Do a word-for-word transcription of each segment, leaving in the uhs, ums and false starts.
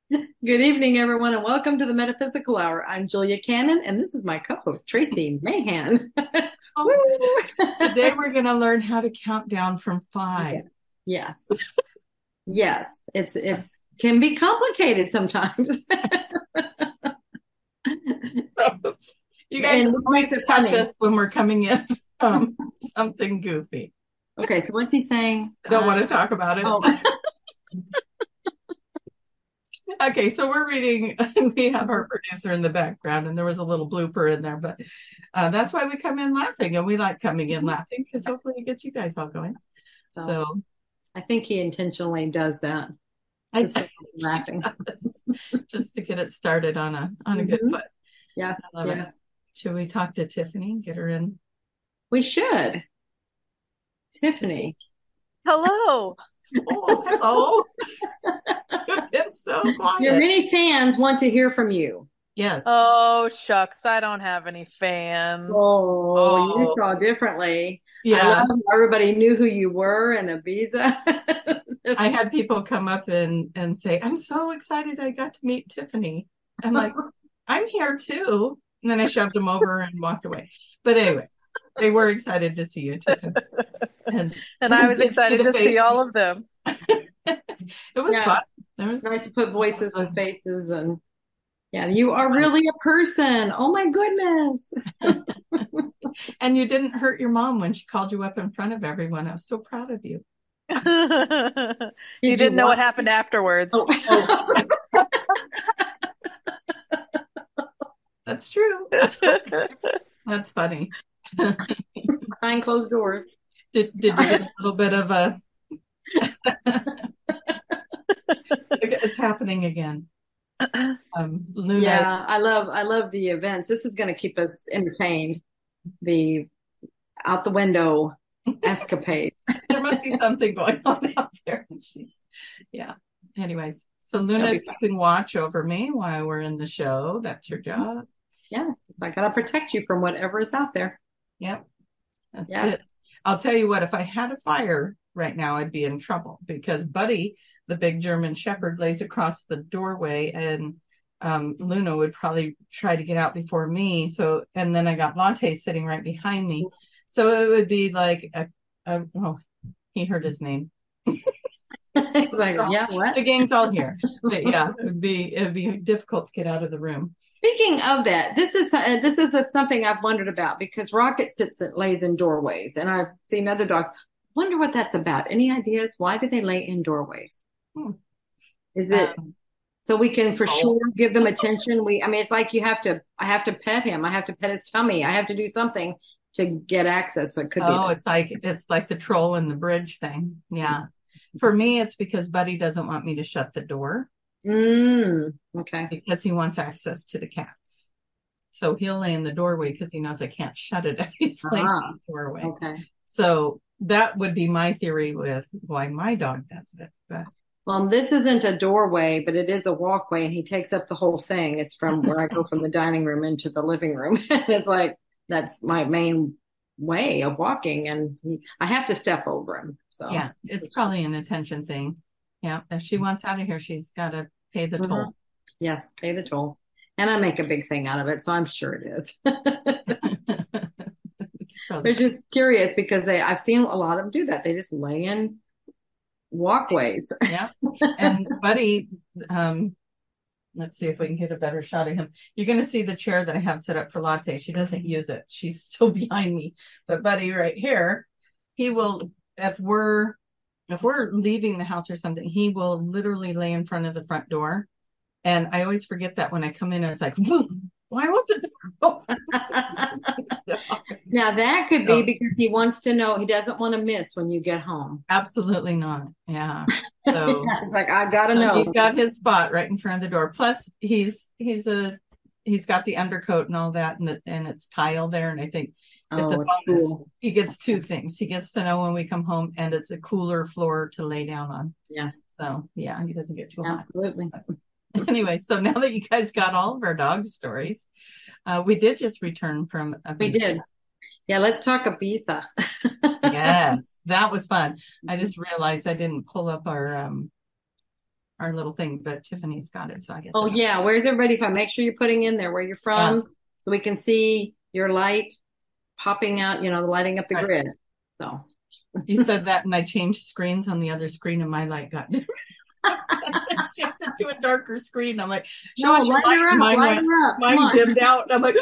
Good evening, everyone, and welcome to the Metaphysical Hour. I'm Julia Cannon, and this is my co-host, Tracy Mahan. Oh, Woo! today we're going to learn how to count down from Yeah. five. Yes, yes, it's it's can be complicated sometimes, You guys and what always makes it catch funny. us when we're coming in from something goofy. Okay, so what's he saying? I don't Uh, want to talk about it. oh, Okay, so we're reading, we have our producer in the background, and there was a little blooper in there, but uh, that's why we come in laughing, and we like coming in laughing because hopefully it gets you guys all going. so So I think he intentionally does that I just so I'm laughing. just to get it started on a on a good hmm foot. Yes, I love it. yeah, Should we talk to Tiffany? Get her in. we should. Tiffany, Hello. Oh, hello. You've been so your quiet. many fans want to hear from you. Yes. Oh, shucks. I don't have any fans. Oh, you Oh, saw differently. I love yeah. how everybody knew who you were in Ibiza. I had people come up and and say, "I'm so excited I got to meet Tiffany." I'm like, "I'm here too." And then I shoved them over and walked away. But anyway, they were excited to see you, Tiffany, and, And I and was did see excited the to face. see all of them. It was Yeah, fun. There was, nice to put it was voices with fun. faces, and yeah, you are really a person. Oh my goodness. And you didn't hurt your mom when she called you up in front of everyone. I was so proud of you. You Did you didn't know what want? happened afterwards. Oh, Oh, that's true. That's funny. behind closed doors. Did did you get a little bit of a it's happening again. Um Luna Yeah, I love I love the events. This is going to keep us entertained. The out the window escapades. there must be something going on out there. She's yeah. Anyways, so It'll be Luna's fun. keeping watch over me while we're in the show. That's her job. Yes, I got to protect you from whatever is out there. Yep, that's Yes. it. I'll tell you what, if I had a fire right now, I'd be in trouble because Buddy, the big German Shepherd, lays across the doorway, and um, Luna would probably try to get out before me. So, and then I got Latte sitting right behind me. So it would be like a, a oh, he heard his name. Like, yeah, what? The gang's all here. But yeah, it would be it'd be difficult to get out of the room. Speaking of that, this is uh, this is the, something I've wondered about because Rocket sits and lays in doorways, and I've seen other dogs. Wonder what that's about. Any ideas? Why do they lay in doorways? Hmm. Is it Um, so we can for oh, sure give them attention? We, I mean, it's like you have to. I have to pet him. I have to pet his tummy. I have to do something to get access. So it could be oh, that. it's like it's like the troll in the bridge thing. Yeah. For me, it's because Buddy doesn't want me to shut the door Mm, okay. because he wants access to the cats. So he'll lay in the doorway because he knows I can't shut it if he's laying in Ah, the doorway. okay. So that would be my theory with why my dog does it. But Well, this isn't a doorway, but it is a walkway, and he takes up the whole thing. It's from where I go from the dining room into the living room. And it's like that's my main way of walking, and he, I have to step over him. So, yeah, it's probably an attention thing. Yeah, if she wants out of here, she's got to pay the mhm. toll. Yes, pay the toll. And I make a big thing out of it, so I'm sure it is. It's probably They're just curious because they I've seen a lot of them do that. They just lay in walkways. yeah. And Buddy, um, let's see if we can get a better shot of him. You're going to see the chair that I have set up for Latte. She doesn't use it. She's still behind me. But Buddy right here, he will, if we're, if we're leaving the house or something, he will literally lay in front of the front door. And I always forget that when I come in, it's like, why won't the door Now that could be so, because he wants to know he doesn't want to miss when you get home. absolutely not. Yeah. So It's like I gotta So he's know. got his spot right in front of the door. Plus, he's he's a he's got the undercoat and all that, and the, and it's tile there. And I think it's a Oh, it's bonus. cool. He gets two things. He gets to know when we come home, and it's a cooler floor to lay down on. Yeah, So yeah, he doesn't get too hot. absolutely. Anyway, so now that you guys got all of our dog stories, uh, we did just return from a We did. Yeah, let's talk Ibiza. Yes, that was fun. I just realized I didn't pull up our um our little thing, but Tiffany's got it, so I guess. Oh it- yeah, where's everybody? If I make sure you're putting in there where you're from, Yeah. so we can see your light popping out. You know, lighting up the Right. grid. So You said that, and I changed screens on the other screen, and my light got different. Shifted to a darker screen. I'm like, show no, us your light light. her up, Mine light went, her up. Come mine on. dimmed out. I'm like,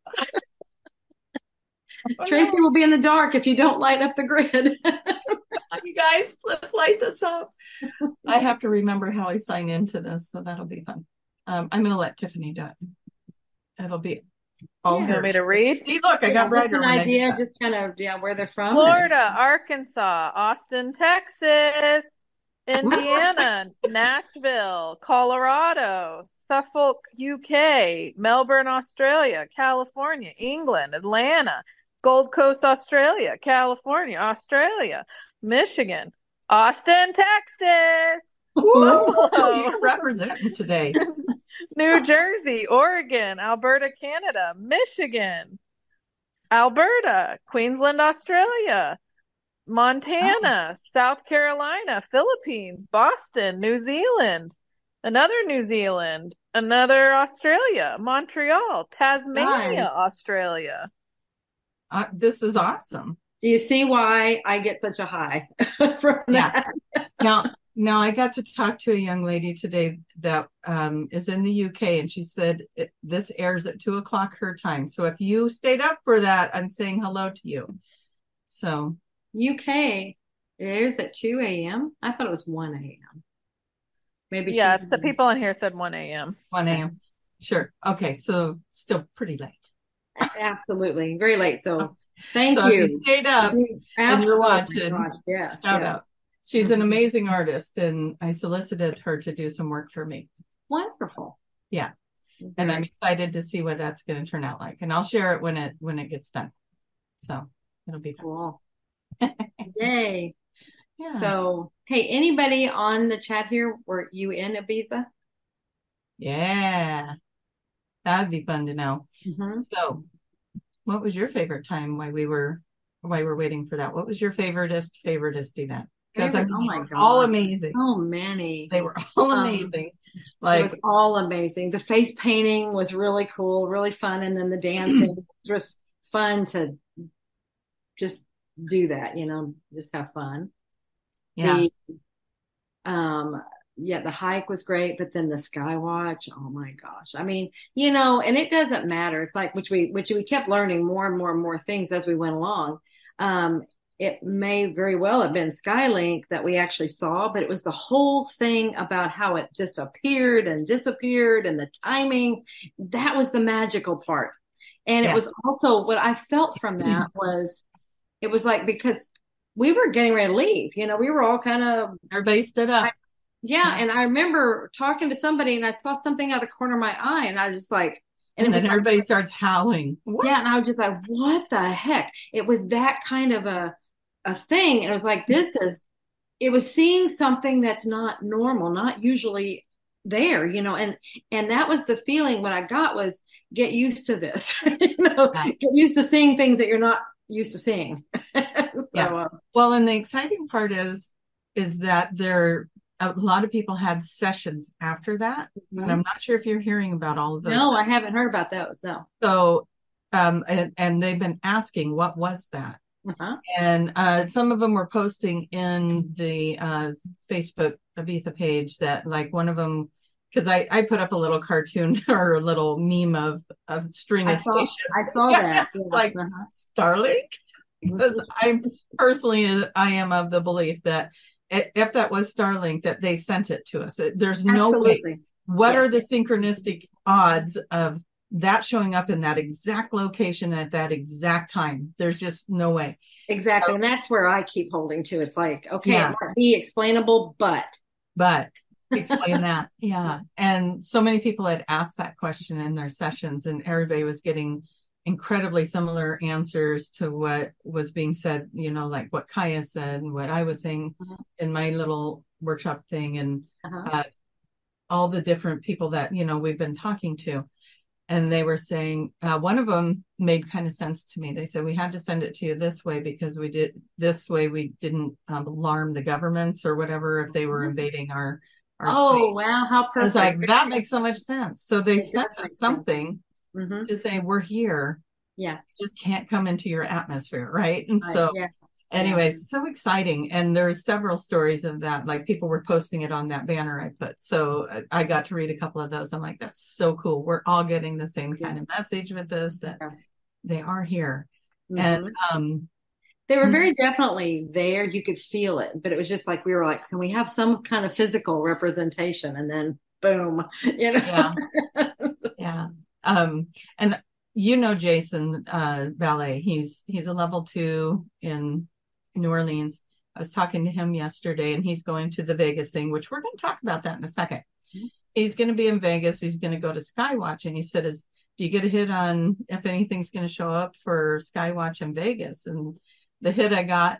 oh, Tracy no. will be in the dark if you don't light up the grid. You guys, let's light this up. I have to remember how I sign into this, so that'll be fun. Um, I'm going to let Tiffany do it. It'll be all Yeah. You want me to read? See, look, I Yeah, got just brighter an when I did idea, that. just kind of yeah, where they're from. Florida, Arkansas, Austin, Texas, Indiana, Nashville, Colorado, Suffolk, U K, Melbourne, Australia, California, England, Atlanta, Gold Coast, Australia, California, Australia, Michigan, Austin, Texas, Woo! Buffalo, You're representing today. New Jersey, Oregon, Alberta, Canada, Michigan, Alberta, Queensland, Australia, Montana, South Carolina, Philippines, Boston, New Zealand, another New Zealand, another Australia, Montreal, Tasmania, Nice. Australia. Uh, this is awesome. Do you see why I get such a high from Yeah. that? Now, now I got to talk to a young lady today that um, is in the U K, and she said it, this airs at two o'clock her time. So if you stayed up for that, I'm saying hello to you. So U K, it airs at two a.m. I thought it was one a.m. Maybe Yeah, she- so people in here said one a.m. one a.m. Sure. Okay. So still pretty late. Absolutely. Very late. So thank so you. if you stayed up, and you're watching, yes. shout yes. out. She's an Mhm. amazing artist, and I solicited her to do some work for me. Wonderful. Yeah. And I'm excited to see what that's going to turn out like. And I'll share it when it when it gets done. So it'll be fun. Cool. Yay. Yeah. So, hey, anybody on the chat here, were you in Ibiza? Yeah. That'd be fun to know. Mhm. So what was your favorite time while we were while we're waiting for that? What was your favoritist favoritist event? Because I Favorite- mean, oh my they were God. all amazing. So many. They were all Um, amazing. It Like was all amazing. The face painting was really cool, really fun. And then the dancing was just fun to just do that, you know, just have fun. yeah. The, um, yeah, the hike was great, but then the sky watch, oh my gosh. I mean, you know, and it doesn't matter. It's like, which we, which we kept learning more and more and more things as we went along. Um, it may very well have been Skylink that we actually saw, but it was the whole thing about how it just appeared and disappeared and the timing. That was the magical part. And Yeah. it was also what I felt from that was, it was like, because we were getting ready to leave, you know, we were all kind of, Everybody stood up. yeah. And I remember talking to somebody and I saw something out of the corner of my eye and I was just like, and and, it then was like, everybody starts howling. What? yeah. And I was just like, what the heck? It was that kind of a, a thing. And it was like, this is, it was seeing something that's not normal, not usually there, you know, and, and that was the feeling what I got was get used to this, you know, Yeah. get used to seeing things that you're not used to seeing. so, Yeah. uh, Well, and the exciting part is, is that there, a lot of people had sessions after that. And I'm not sure if you're hearing about all of those. no, I haven't heard about those. No. So, um, and, and they've been asking, what was that? Uh-huh. And uh, some of them were posting in the uh, Facebook Ibiza page that, like, one of them, because I, I put up a little cartoon or a little meme of of string I of saw, spaceships. I saw Yeah, that. it's Yeah. like Uh-huh. Starlink. Because I personally, I am of the belief that i- if that was Starlink, that they sent it to us. There's no way. Absolutely. What Yes. are the synchronistic odds of that showing up in that exact location at that exact time? There's just no way. Exactly. So- and that's where I keep holding to. It's like, okay, Yeah. it might be explainable, but But explain that. Yeah. And so many people had asked that question in their sessions, and everybody was getting incredibly similar answers to what was being said, you know, like what Kaya said and what I was saying Mhm. in my little workshop thing, and uh-huh. uh, all the different people that, you know, we've been talking to. And they were saying, uh, one of them made kind of sense to me. They said, we had to send it to you this way because we did this way. We didn't um, alarm the governments or whatever if they were invading our, our Oh, space. wow. How I was perfect. like, that makes so much sense. So they It does sent make us sense. something Mhm. to say, we're here. Yeah. Just can't come into your atmosphere, right? And Right. so Yeah. anyways, so exciting. And there's several stories of that. Like people were posting it on that banner I put. So I- I got to read a couple of those. I'm like, that's so cool. We're all getting the same kind of message with this, that Yeah. they are here. And Mhm. um They were very definitely there. You could feel it, but it was just like we were like, can we have some kind of physical representation? And then boom, you know. yeah, yeah. Um and you know Jason uh Ballet. He's he's a level two in New Orleans. I was talking to him yesterday and he's going to the Vegas thing, which we're going to talk about that in a second. He's going to be in Vegas. He's going to go to Skywatch. And he said, is, do you get a hit on if anything's going to show up for Skywatch in Vegas? And the hit I got,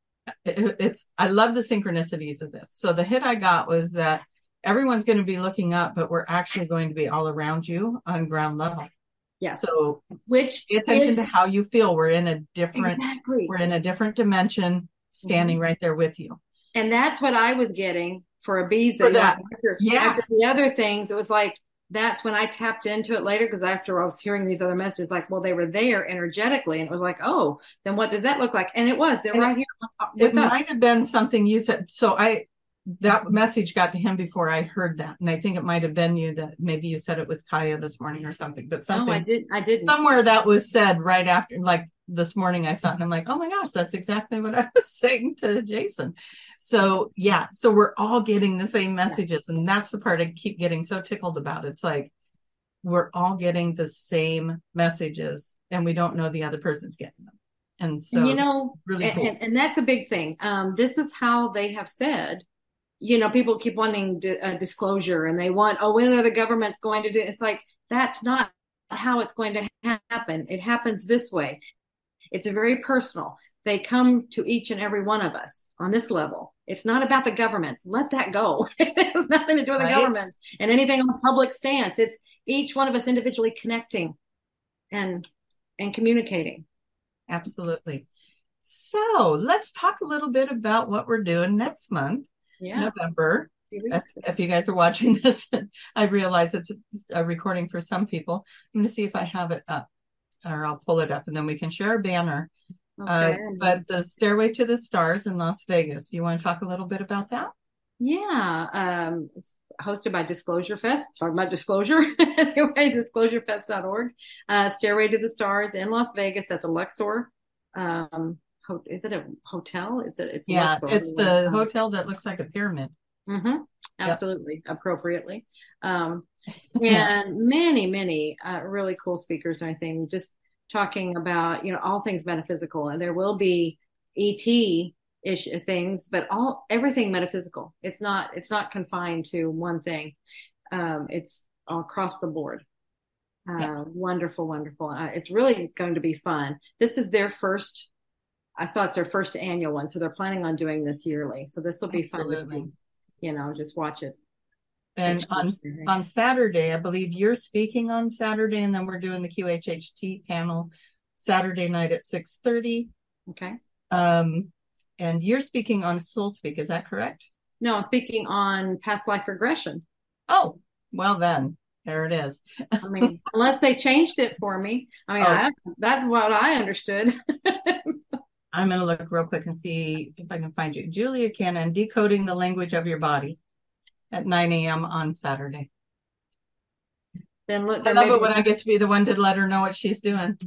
it, it's, I love the synchronicities of this. So the hit I got was that everyone's going to be looking up, but we're actually going to be all around you on ground level. Yes. So which pay attention is, to how you feel. We're in a different, exactly. we're in a different dimension standing mm-hmm. right there with you. And that's what I was getting for Ibiza. For that. After, yeah. after the other things, it was like, that's when I tapped into it later, because after I was hearing these other messages, like, well, they were there energetically. And it was like, oh, then what does that look like? And it was, they're and right it, here with it us. might have been something you said. So I, that message got to him before I heard that. And I think it might have been you that maybe you said it with Kaya this morning or something, but something. No, I didn't. I didn't. Somewhere that was said right after, like this morning I saw it and I'm like, oh my gosh, that's exactly what I was saying to Jason. So yeah, so we're all getting the same messages. Yeah. And that's the part I keep getting so tickled about. It's like, we're all getting the same messages and we don't know the other person's getting them. And so, and you know, really and, cool. and, and that's a big thing. Um, this is how they have said, you know, people keep wanting di- uh, disclosure and they want, oh, when are the government's going to do it? It's like, that's not how it's going to ha- happen. It happens this way. It's very personal. They come to each and every one of us on this level. It's not about the governments. Let that go. It has nothing to do with right? the government and anything on public stance. It's each one of us individually connecting and and communicating. Absolutely. So let's talk a little bit about what we're doing next month, yeah. November. If, if you guys are watching this, I realize it's a recording for some people. I'm going to see if I have it up, or I'll pull it up, and then we can share a banner. Okay. Uh, but the Stairway to the Stars in Las Vegas, you want to talk a little bit about that? Yeah. Um, it's hosted by Disclosure Fest. Talking about disclosure. Anyway, disclosure fest dot org. Uh, Stairway to the Stars in Las Vegas at the Luxor. Um, ho- is it a hotel? Is it? It's yeah, Luxor. It's the um, hotel that looks like a pyramid. Mm-hmm. Absolutely. Yep. Appropriately. Um, and yeah. many, many uh, really cool speakers and everything, just talking about, you know, all things metaphysical. And there will be E T ish things, but all, everything metaphysical. It's not, it's not confined to one thing. Um, it's all across the board. Uh, yeah. Wonderful, wonderful. Uh, it's really going to be fun. This is their first, I thought it's their first annual one. So they're planning on doing this yearly. So this will be Absolutely. fun to see. You know, just watch it. And on on Saturday, I believe you're speaking on Saturday, and then we're doing the Q H H T panel Saturday night at six thirty. Okay. Um, and you're speaking on Soul Speak, is that correct? No, I'm speaking on past life regression. Oh, well then, there it is. I mean, unless they changed it for me. I mean, oh. I, that's what I understood. I'm going to look real quick and see if I can find you. Julia Cannon, Decoding the Language of Your Body at nine a.m. on Saturday. Then look, I love it when I get to be the one to let her know what she's doing.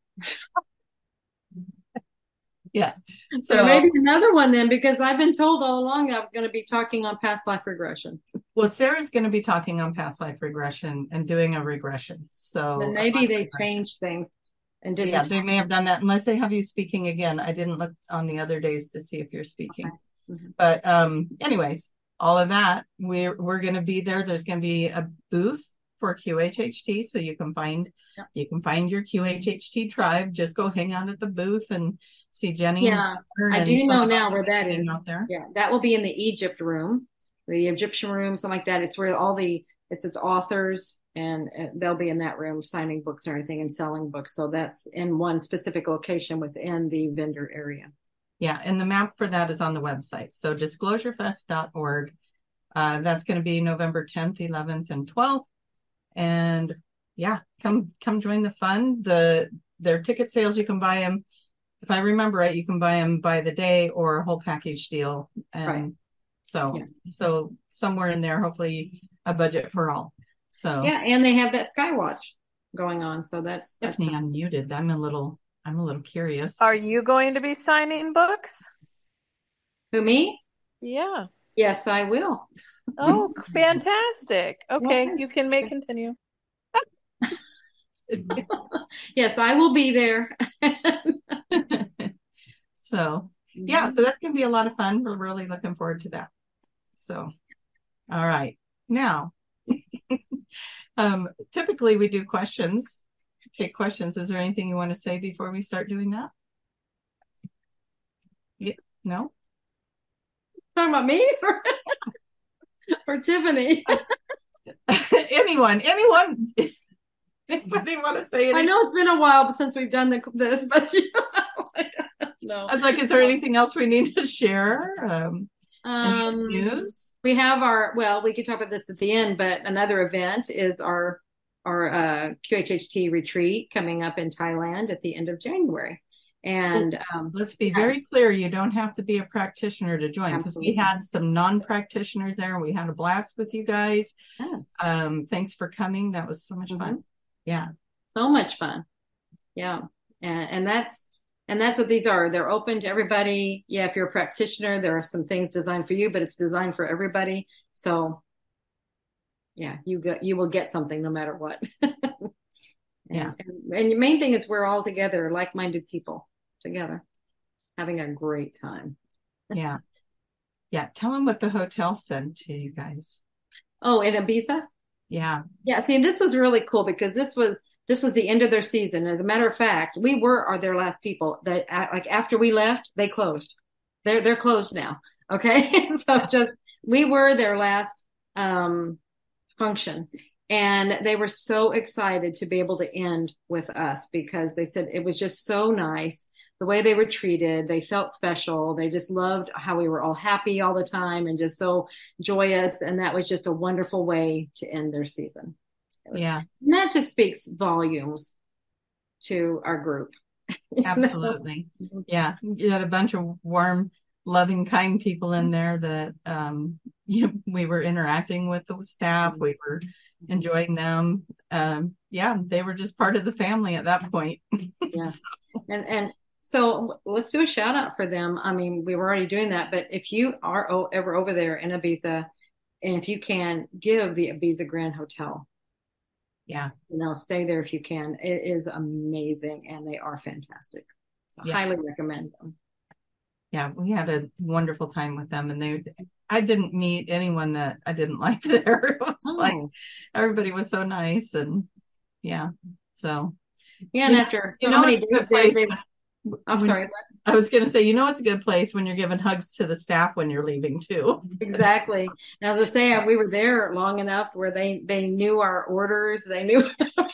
Yeah. So there may be another one then, because I've been told all along I was going to be talking on past life regression. Well, Sarah's going to be talking on past life regression and doing a regression. So then maybe they changed things. And didn't yeah, they may have done that unless they have you speaking again. I didn't look on the other days to see if you're speaking. Okay. Mm-hmm. But um, anyways, all of that, we're, we're going to be there. There's going to be a booth for Q H H T. So you can find, yeah. you can find your Q H H T tribe. Just go hang out at the booth and see Jenny. Yeah, and I do know now where that is. Out there. Yeah, that will be in the Egypt room, the Egyptian room, something like that. It's where all the, it's its authors, and they'll be in that room signing books and everything and selling books. So that's in one specific location within the vendor area. Yeah. And the map for that is on the website. So disclosure fest dot org. Uh, that's going to be November tenth, eleventh, and twelfth. And yeah, come come join the fun. The their ticket sales, you can buy them. If I remember right, you can buy them by the day or a whole package deal. And Right. so, Yeah. so somewhere in there, hopefully a budget for all. So Yeah, and they have that Skywatch going on, so that's, that's Tiffany unmuted. I'm a little, I'm a little curious. Are you going to be signing books? who me? Yeah. Yes, I will. Oh, fantastic. Okay, Yeah. you can make continue. Yes, I will be there. So yeah, so that's going to be a lot of fun. We're really looking forward to that. So, all right. Now, um, typically we do questions, take questions. Is there anything you want to say before we start doing that? Yeah, no? Talking about me or, or Tiffany? anyone, anyone, anybody want to say anything? I know it's been a while since we've done the, this, but you know, no. I was like, is there anything else we need to share? Um, Um, news? We have our, well, we could talk about this at the end, but another event is our, our uh, Q H H T retreat coming up in Thailand at the end of January. And um, let's be very clear, you don't have to be a practitioner to join, because we had some non-practitioners there and we had a blast with you guys. Yeah. Um, thanks for coming. That was so much mm-hmm. fun. Yeah. So much fun. Yeah. And, and that's, and that's what these are. They're open to everybody. Yeah. If you're a practitioner, there are some things designed for you, but it's designed for everybody. So yeah, you get, you will get something no matter what. and, yeah. And, and the main thing is we're all together, like-minded people together, having a great time. Yeah. Yeah. Tell them what the hotel said to you guys. Oh, in Ibiza? Yeah. Yeah. See, this was really cool because this was, this was the end of their season. As a matter of fact, we were are their last people that like after we left, they closed. They're, they're closed now. Okay. So just, we were their last, um, function. And they were so excited to be able to end with us because they said it was just so nice. The way they were treated, they felt special. They just loved how we were all happy all the time and just so joyous. And that was just a wonderful way to end their season. Was, yeah. And that just speaks volumes to our group. Absolutely. Yeah. You had a bunch of warm, loving, kind people in there that, um, you know, we were interacting with the staff. We were enjoying them. Um, yeah, they were just part of the family at that point. Yeah. So. And, and, So let's do a shout out for them. I mean, we were already doing that, but if you are o- ever over there in Ibiza, and if you can give the Ibiza Grand Hotel, yeah, you know, stay there if you can. It is amazing, and they are fantastic. So yeah. highly recommend them. Yeah, we had a wonderful time with them, and they. I didn't meet anyone that I didn't like there. It was oh. like everybody was so nice, and yeah, so yeah. And you after know, so you know, many days, place, they, I'm when, sorry. I was going to say, you know, it's a good place when you're giving hugs to the staff when you're leaving too. Exactly. And as I say, we were there long enough where they, they knew our orders. They knew.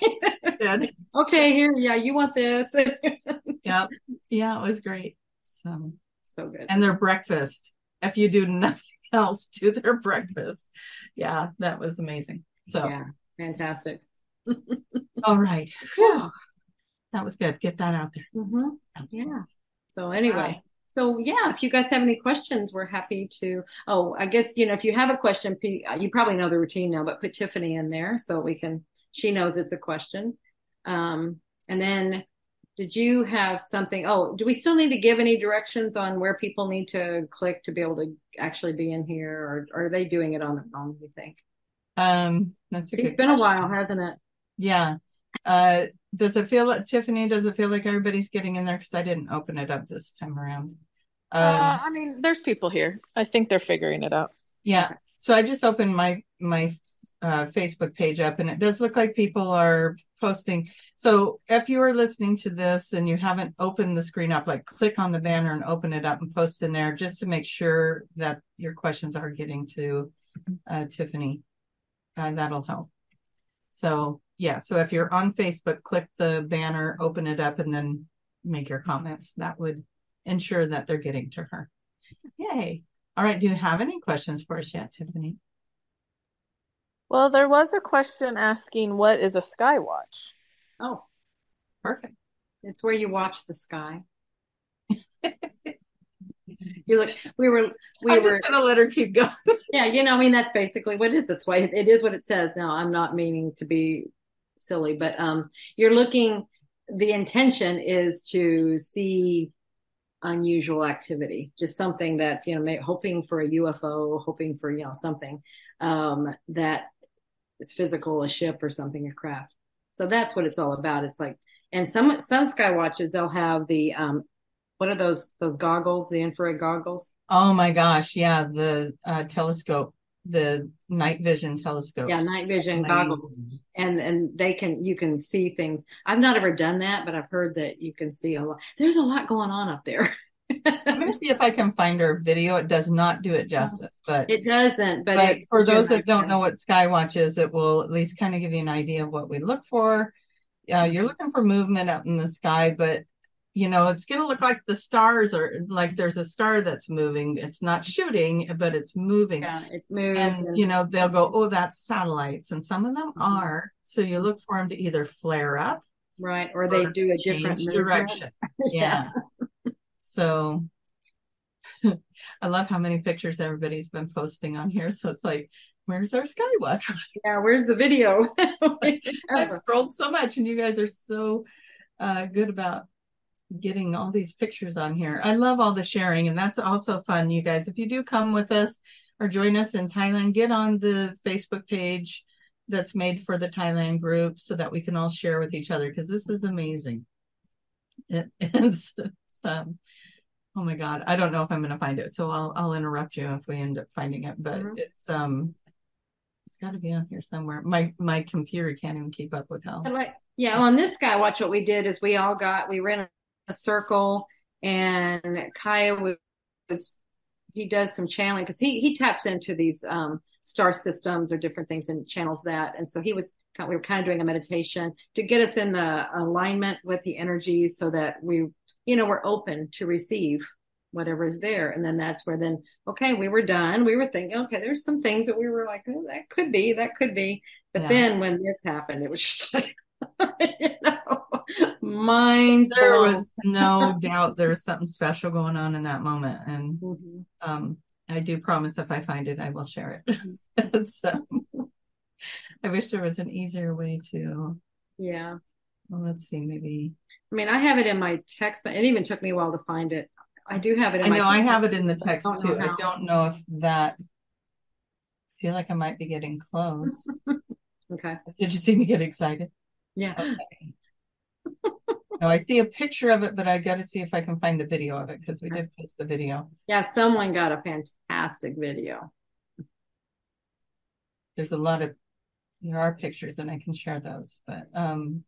Okay, here, yeah, you want this. Yep. Yeah, it was great. So, so good. And their breakfast. If you do nothing else, do their breakfast. Yeah, that was amazing. So, yeah, fantastic. All right. Whew. That was good. Get that out there. Mm-hmm. Yeah. So anyway, right. So yeah, if you guys have any questions, we're happy to. Oh, I guess, you know, if you have a question, you probably know the routine now, but put Tiffany in there so we can, she knows it's a question. Um, and then did you have something? Oh, do we still need to give any directions on where people need to click to be able to actually be in here, or, or are they doing it on their own, do you think? Um, that's a good It's been question. a while, hasn't it? Yeah. Uh, does it feel like, Tiffany, does it feel like everybody's getting in there? Because I didn't open it up this time around. Um, uh, I mean, there's people here. I think they're figuring it out. Yeah. Okay. So I just opened my, my uh, Facebook page up, and it does look like people are posting. So if you are listening to this and you haven't opened the screen up, like click on the banner and open it up and post in there just to make sure that your questions are getting to uh, Tiffany. Uh, that'll help. So yeah, so if you're on Facebook, click the banner, open it up, and then make your comments. That would ensure that they're getting to her. Yay. All right. Do you have any questions for us yet, Tiffany? Well, there was a question asking what is a sky watch? Oh, Perfect. it's where you watch the sky. You look, we were, we I'm were, just gonna let her keep going. yeah, you know, I mean, that's basically what it is. That's why it is what it says. Now, I'm not meaning to be silly, but um, you're looking, the intention is to see unusual activity, just something that's, you know, may, hoping for a U F O, hoping for, you know, something um, that is physical, a ship or something, a craft. So that's what it's all about. It's like, and some, some sky watches, they'll have the, um, what are those, those goggles, the infrared goggles? Oh my gosh, yeah, the uh, telescope, the night vision telescopes. Yeah, night vision Amazing. goggles. And and they can you can see things. I've not ever done that, but I've heard that you can see a lot. There's a lot going on up there. I'm going to see if I can find her video. It does not do it justice, but It doesn't, but, but it, for those that don't know what Skywatch is, it will at least kind of give you an idea of what we look for. Uh, you're looking for movement out in the sky, but you know, it's going to look like the stars are like there's a star that's moving. It's not shooting, but it's moving. Yeah, it moves. And, And, you know, they'll go, oh, that's satellites. And some of them Mhm. are. So you look for them to either flare up right, or they or do a change different movement. direction. Yeah. So I love how many pictures everybody's been posting on here. So it's like, where's our Skywatch? Yeah, where's the video? I've scrolled so much and you guys are so uh, good about getting all these pictures on here. I love all the sharing, and that's also fun, you guys. If you do come with us or join us in Thailand, get on the Facebook page that's made for the Thailand group so that we can all share with each other, because this is amazing. It, it's, it's um, oh my God, I don't know if I'm going to find it, so I'll I'll interrupt you if we end up finding it. But mm-hmm. it's um, it's got to be on here somewhere. My my computer can't even keep up with how. Like, yeah, on this guy, watch what we did is we all got we ran a circle, and Kaya was, was he does some channeling because he he taps into these um star systems or different things and channels that, and so he was we were kind of doing a meditation to get us in the alignment with the energies so that we you know we're open to receive whatever is there. And then that's where then okay we were done, we were thinking okay there's some things that we were like oh, that could be that could be but yeah. Then when this happened it was just like you know, mind there blown. Was no doubt there was something special going on in that moment, and mm-hmm. um, I do promise if I find it, I will share it. So, I wish there was an easier way to. Yeah. Well, let's see, maybe. I mean, I have it in my text, but it even took me a while to find it. I do have it in I my know text. I have it in the text I too. I don't know if that. I feel like I might be getting close. Okay. Did you see me get excited? Yeah. Okay. No, I see a picture of it, but I got to see if I can find the video of it because we did post the video. Yeah, someone got a fantastic video. There's a lot of, there are pictures and I can share those, but um.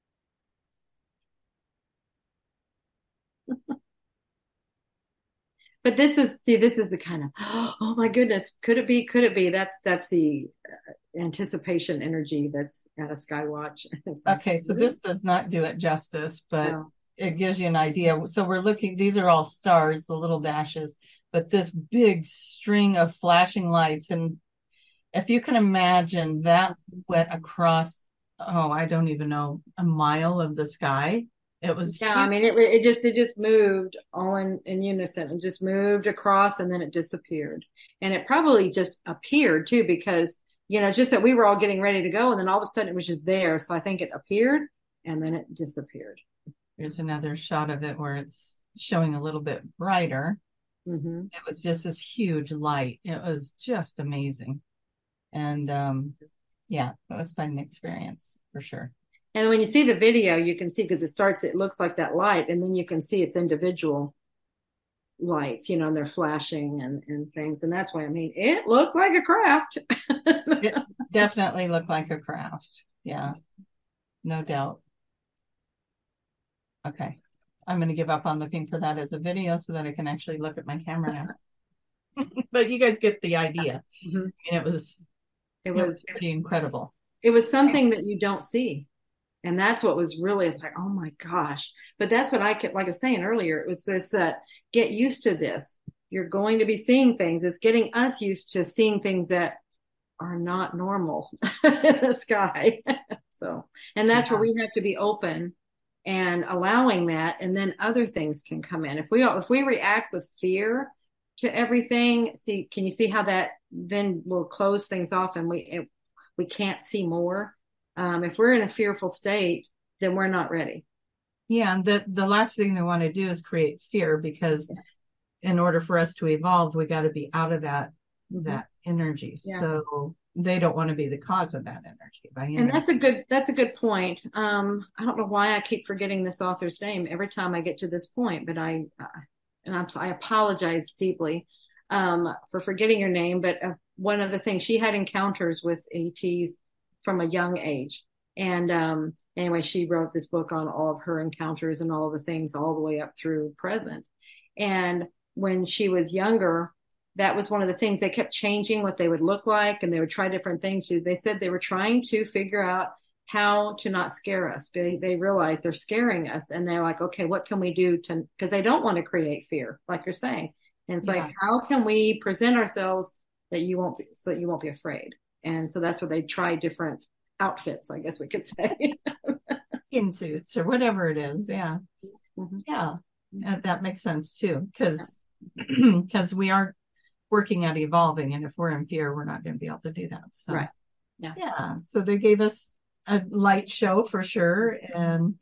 But this is, see, this is the kind of, oh my goodness, could it be, could it be? That's, that's the anticipation energy that's at a Skywatch. Okay, so this does not do it justice, but no. It gives you an idea. So we're looking, these are all stars, the little dashes, but this big string of flashing lights. And if you can imagine that went across, oh, I don't even know, a mile of the sky. It was yeah. huge. I mean, it it just it just moved all in in unison. It just moved across and then it disappeared. And it probably just appeared too because you know just that we were all getting ready to go and then all of a sudden it was just there. So I think it appeared and then it disappeared. Here's another shot of it where it's showing a little bit brighter. Mm-hmm. It was just this huge light. It was just amazing, and um, yeah, it was quite an experience for sure. And when you see the video, you can see because it starts, it looks like that light, and then you can see its individual lights, you know, and they're flashing and, and things. And that's why I mean, it looked like a craft. It definitely looked like a craft. Yeah, no doubt. Okay. I'm going to give up on looking for that as a video so that I can actually look at my camera now. But you guys get the idea. Mm-hmm. I mean, it was, it was, it was pretty incredible. It was something that you don't see. And that's what was really, it's like, oh my gosh. But that's what I kept, like I was saying earlier, it was this, uh, get used to this. You're going to be seeing things. It's getting us used to seeing things that are not normal in the sky. So, and that's Yeah. where we have to be open and allowing that, and then other things can come in. If we if we react with fear to everything, see, can you see how that then will close things off, and we it, we can't see more. Um, if we're in a fearful state, then we're not ready. Yeah, and the the last thing they want to do is create fear, because in order for us to evolve, we got to be out of that mm-hmm. that energy. Yeah. So they don't want to be the cause of that energy. By any and that's a good that's a good point. Um, I don't know why I keep forgetting this author's name every time I get to this point, but I uh, and I'm, I apologize deeply um, for forgetting your name. But uh, one of the things, she had encounters with E Ts from a young age. And um, anyway, she wrote this book on all of her encounters and all of the things all the way up through present. And when she was younger, that was one of the things. They kept changing what they would look like, and they would try different things. They said they were trying to figure out how to not scare us. They, they realized they're scaring us, and they're like, okay, what can we do to, because they don't want to create fear, like you're saying. And it's yeah. like, how can we present ourselves that you won't be, so that you won't be afraid? And so that's where they try different outfits, I guess we could say. Skin suits or whatever it is. Yeah. Mm-hmm. Yeah. That makes sense too. Because because we are working at evolving. And if we're in fear, we're not going to be able to do that. So, right. Yeah. Yeah. So they gave us a light show for sure. And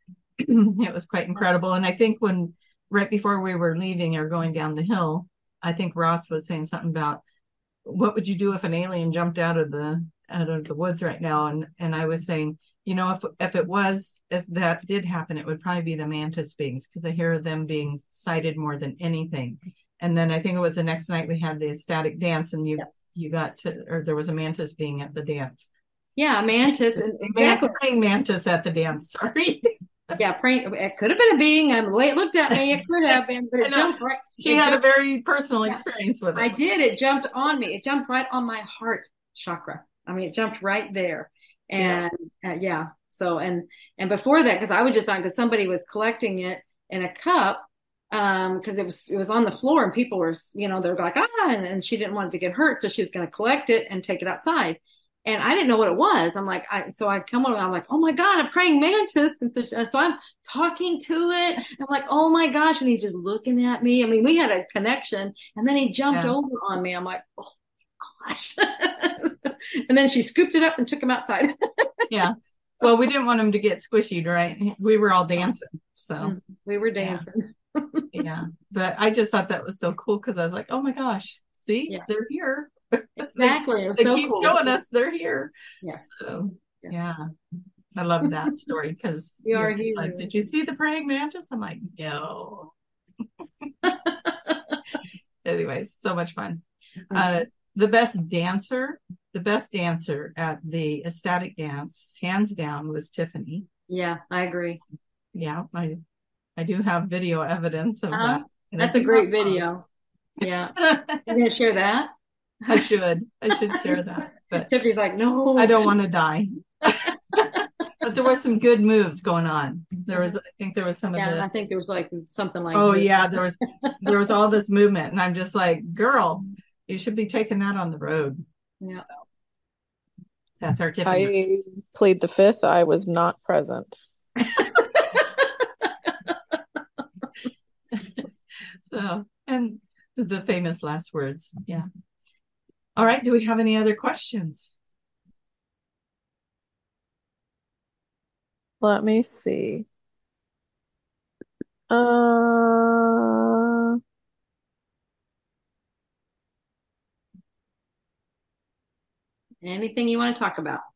it was quite incredible. And I think when right before we were leaving or going down the hill, I think Ross was saying something about, what would you do if an alien jumped out of the out of the woods right now? And and I was saying, you know, if if it was, if that did happen, it would probably be the mantis beings, because I hear them being sighted more than anything. And then I think it was the next night we had the ecstatic dance, and you yeah. you got to, or there was a mantis being at the dance. Yeah, mantis. And exactly. Praying mantis at the dance. Sorry. Yeah, praying. It could have been a being. And the way it looked at me, it could have been, but it jumped right. She it had jumped, a very personal experience with it. I did. It jumped on me. It jumped right on my heart chakra. I mean, it jumped right there. And yeah. Uh, yeah. So, and, and before that, cause I was just on, cause somebody was collecting it in a cup. Um, cause it was, it was on the floor, and people were, you know, they're like, ah, and, and she didn't want it to get hurt. So she was going to collect it and take it outside. And I didn't know what it was. I'm like, I, so I come over, I'm like, oh my God, a praying mantis. And so, and so I'm talking to it. I'm like, oh my gosh. And he's just looking at me. I mean, we had a connection, and then he jumped yeah. over on me. I'm like, oh gosh. And then she scooped it up and took him outside. Yeah. Well, we didn't want him to get squishy, right? We were all dancing. So we were dancing. Yeah. Yeah. But I just thought that was so cool, because I was like, oh my gosh, see, yeah. they're here. Exactly. They, it was they so keep cool. showing us they're here. Yeah. So yeah, yeah. I love that story, because you are here. Like, did you see the praying mantis? I'm like, no. Anyways, so much fun. Mm-hmm. Uh, the best dancer, the best dancer at the ecstatic dance, hands down, was Tiffany. Yeah, I agree. Yeah, I I do have video evidence of uh, that. That's a great video. Yeah. You're going to share that? I should. I should share that. But Tiffany's like, no. I don't want to die. But there were some good moves going on. There was, I think there was some yeah, of the. I think there was like something like. Oh, this. Yeah. There was, there was all this movement. And I'm just like, girl, you should be taking that on the road. Yeah. So, that's our Tiffany. I played the fifth. I was not present. So, and the famous last words. Yeah. All right. Do we have any other questions? Let me see. Uh, anything you want to talk about?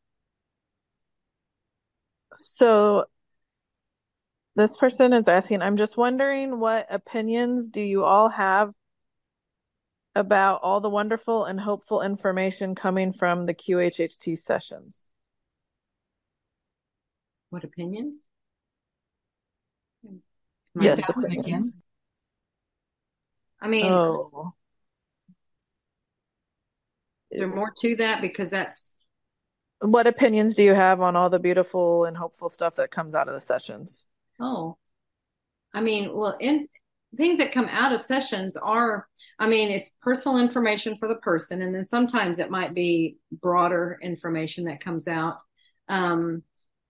So this person is asking, I'm just wondering, what opinions do you all have about all the wonderful and hopeful information coming from the Q H H T sessions? What opinions? Yes, opinions. Again? I mean, oh. Is there more to that? Because that's... What opinions do you have on all the beautiful and hopeful stuff that comes out of the sessions? Oh, I mean, well, in things that come out of sessions are, I mean, it's personal information for the person. And then sometimes it might be broader information that comes out. Um,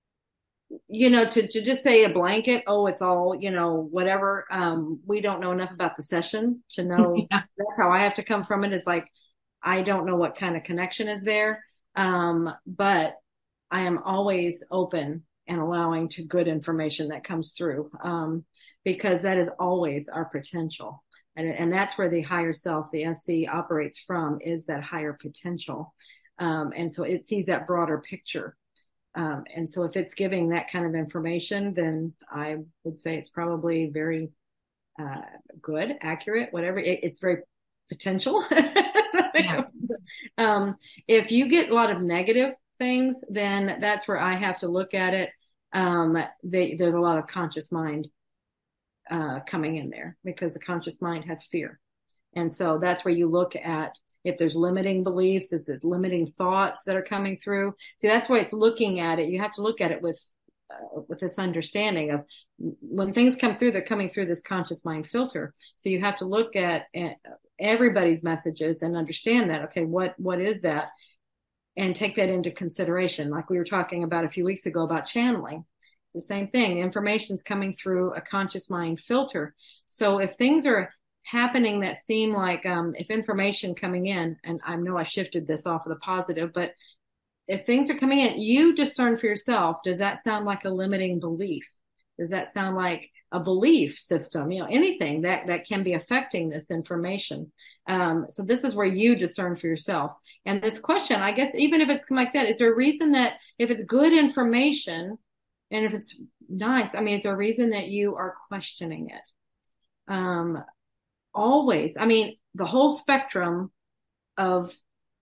you know, to, to just say a blanket, oh, it's all, you know, whatever. Um, we don't know enough about the session to know. Yeah. That's how I have to come from it. It's like, I don't know what kind of connection is there. Um, but I am always open and allowing to good information that comes through. Um, because that is always our potential. And, and that's where the higher self, the S C operates from, is that higher potential. Um, and so it sees that broader picture. Um, and so if it's giving that kind of information, then I would say it's probably very uh, good, accurate, whatever. It, it's very potential. Yeah. um, if you get a lot of negative things, then that's where I have to look at it. Um, they, there's a lot of conscious mind uh, coming in there, because the conscious mind has fear. And so that's where you look at if there's limiting beliefs, is it limiting thoughts that are coming through? See, that's why it's looking at it. You have to look at it with uh, with this understanding of when things come through, they're coming through this conscious mind filter. So you have to look at, at everybody's messages and understand that, okay, what what is that? And take that into consideration. Like we were talking about a few weeks ago about channeling. The same thing. Information's coming through a conscious mind filter. So if things are happening that seem like, um, if information coming in, and I know I shifted this off of the positive, but if things are coming in, you discern for yourself, does that sound like a limiting belief? Does that sound like a belief system? You know, anything that, that can be affecting this information. Um, so this is where you discern for yourself. And this question, I guess, even if it's like that, is there a reason that if it's good information and if it's nice, I mean, is there a reason that you are questioning it? Um, always, I mean, the whole spectrum of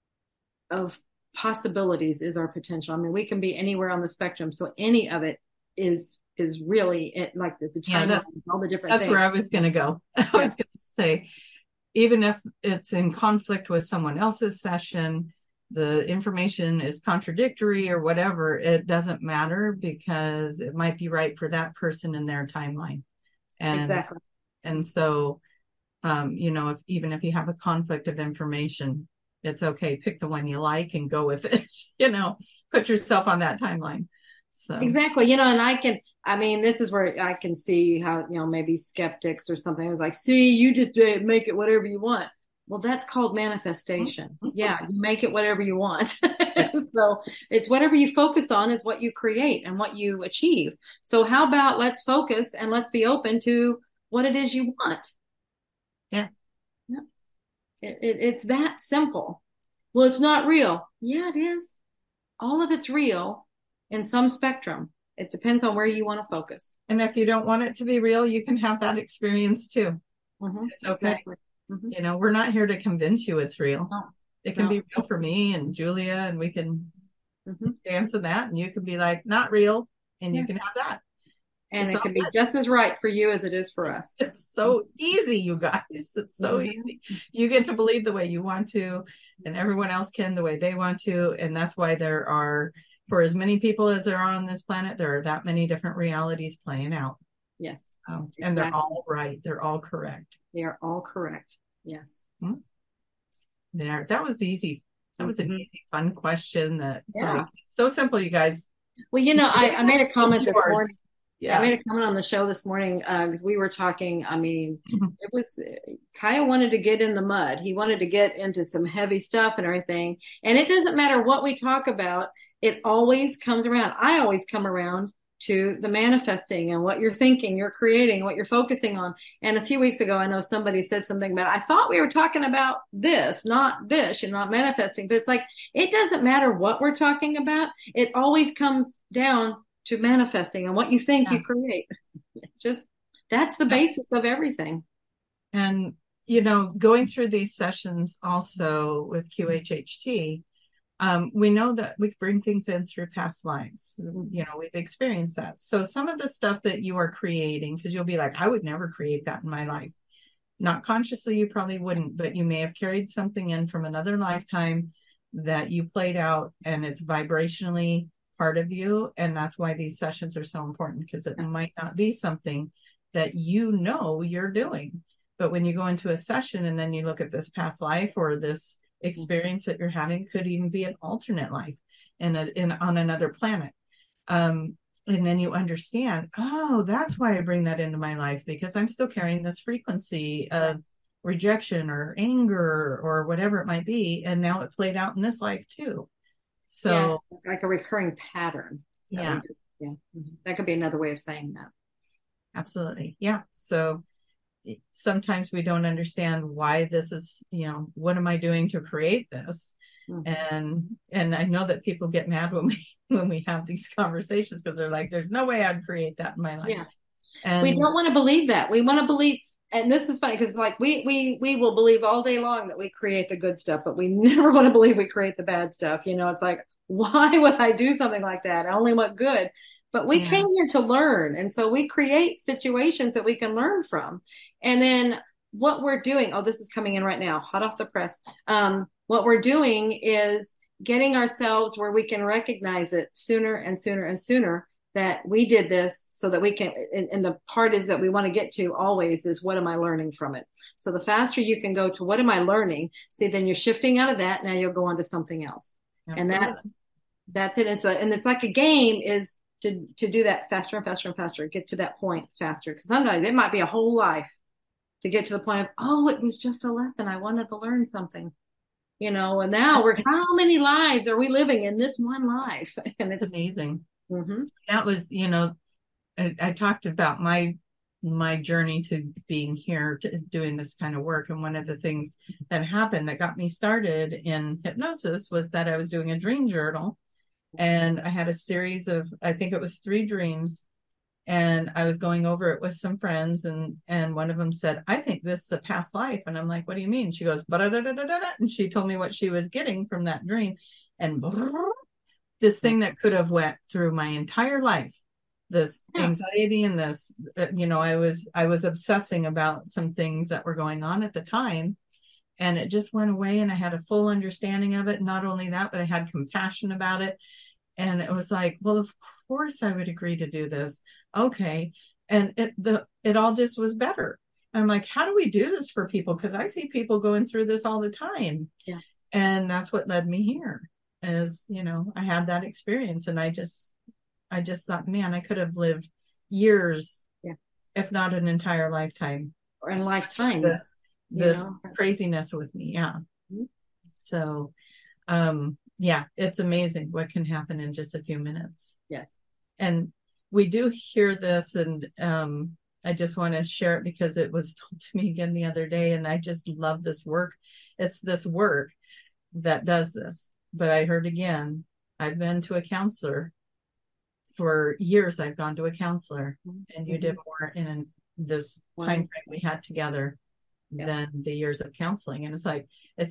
of possibilities is our potential. I mean, we can be anywhere on the spectrum, so any of it is is really it, like the, the time, yeah, that's all the different that's things. where I was going to go. I Yeah. was going to say, even if it's in conflict with someone else's session, the information is contradictory or whatever, it doesn't matter, because it might be right for that person in their timeline. And Exactly. and so um, you know, if even if you have a conflict of information, it's okay. Pick the one you like and go with it. You know, put yourself on that timeline. So Exactly. You know, and I can, I mean, this is where I can see how, you know, maybe skeptics or something is like, see, you just uh, make it whatever you want. Well, that's called manifestation. Yeah, you make it whatever you want. So it's whatever you focus on is what you create and what you achieve. So how about let's focus and let's be open to what it is you want. Yeah. Yeah. It, it, it's that simple. Well, it's not real. Yeah, it is. All of it's real in some spectrum. It depends on where you want to focus. And if you don't want it to be real, you can have that experience too. Mm-hmm. It's okay. Exactly. Mm-hmm. You know, we're not here to convince you it's real. No. It can No. be real for me and Julia, and we can Mm-hmm. dance in that, and you can be like, not real, and you Yeah. can have that. And It's it can all be good. just as right for you as it is for us. It's so easy, you guys. It's so Mhm. easy. You get to believe the way you want to, and everyone else can the way they want to. And that's why there are, for as many people as there are on this planet, there are that many different realities playing out. Yes. Um, and they're Exactly. all right. They're all correct. They are all correct. Yes. There. That was easy. That was an Mhm. easy, fun question. That's Yeah. like so simple, you guys. Well, you know, I, I made a comment It's this yours. morning. Yeah. I made a comment on the show this morning because we were talking. I mean, Mhm. it was Kyle wanted to get in the mud. He wanted to get into some heavy stuff and everything. And it doesn't matter what we talk about. It always comes around. I always come around to the manifesting and what you're thinking, you're creating, what you're focusing on. And a few weeks ago, I know somebody said something about, I thought we were talking about this, not this, and not manifesting. But it's like, it doesn't matter what we're talking about. It always comes down to manifesting and what you think Yeah. you create. Just that's the basis of everything. And, you know, going through these sessions also with Q H H T, um, we know that we bring things in through past lives. You know, we've experienced that. So some of the stuff that you are creating, because you'll be like, I would never create that in my life. Not consciously, you probably wouldn't, but you may have carried something in from another lifetime that you played out, and it's vibrationally part of you. And that's why these sessions are so important, because it might not be something that you know you're doing. But when you go into a session and then you look at this past life or this experience that you're having, could even be an alternate life in a in on another planet. Um, and then you understand, oh, that's why I bring that into my life, because I'm still carrying this frequency of rejection or anger or whatever it might be. And now it played out in this life too. So yeah, like a recurring pattern. Yeah. Yeah. That could be another way of saying that. Absolutely. Yeah. So sometimes we don't understand why this is, you know, what am I doing to create this? Mm-hmm. And, and I know that people get mad when we, when we have these conversations, because they're like, there's no way I'd create that in my life. Yeah. And we don't want to believe that. We want to believe, and this is funny because like we, we, we will believe all day long that we create the good stuff, but we never want to believe we create the bad stuff. You know, it's like, why would I do something like that? I only want good. But we yeah. came here to learn. And so we create situations that we can learn from. And then what we're doing, oh, this is coming in right now, hot off the press. Um, what we're doing is getting ourselves where we can recognize it sooner and sooner and sooner that we did this so that we can, and, and the part is that we want to get to always is what am I learning from it? So the faster you can go to what am I learning, see, then you're shifting out of that. Now you'll go on to something else. Absolutely. And that's, that's it. It's a, and it's like a game is, to to do that faster and faster and faster, get to that point faster. Because sometimes it might be a whole life to get to the point of, oh, it was just a lesson. I wanted to learn something, you know, and now we're, how many lives are we living in this one life? And it's, it's amazing. Mm-hmm. That was, you know, I, I talked about my, my journey to being here, to doing this kind of work. And one of the things that happened that got me started in hypnosis was that I was doing a dream journal. And I had a series of, I think it was three dreams. And I was going over it with some friends. And, and one of them said, I think this is a past life. And I'm like, what do you mean? She goes, ba-da-da-da-da-da. And she told me what she was getting from that dream. And this thing that could have went through my entire life, this anxiety and this, you know, I was, I was obsessing about some things that were going on at the time. And it just went away and I had a full understanding of it. Not only that, but I had compassion about it. And it was like, well, of course I would agree to do this. Okay. And it, the, it all just was better. And I'm like, how do we do this for people? Because I see people going through this all the time. Yeah. And that's what led me here is, you know, I had that experience and I just, I just thought, man, I could have lived years, yeah. if not an entire lifetime. Or in lifetimes. This, this know? craziness with me. Yeah. Mm-hmm. So, um, yeah, it's amazing what can happen in just a few minutes. Yeah. And we do hear this and, um, I just want to share it because it was told to me again the other day and I just love this work. It's this work that does this, but I heard again, I've been to a counselor for years. I've gone to a counselor mm-hmm. and you did more in this wow. time frame we had together. Yeah. Than the years of counseling. And it's like, it's,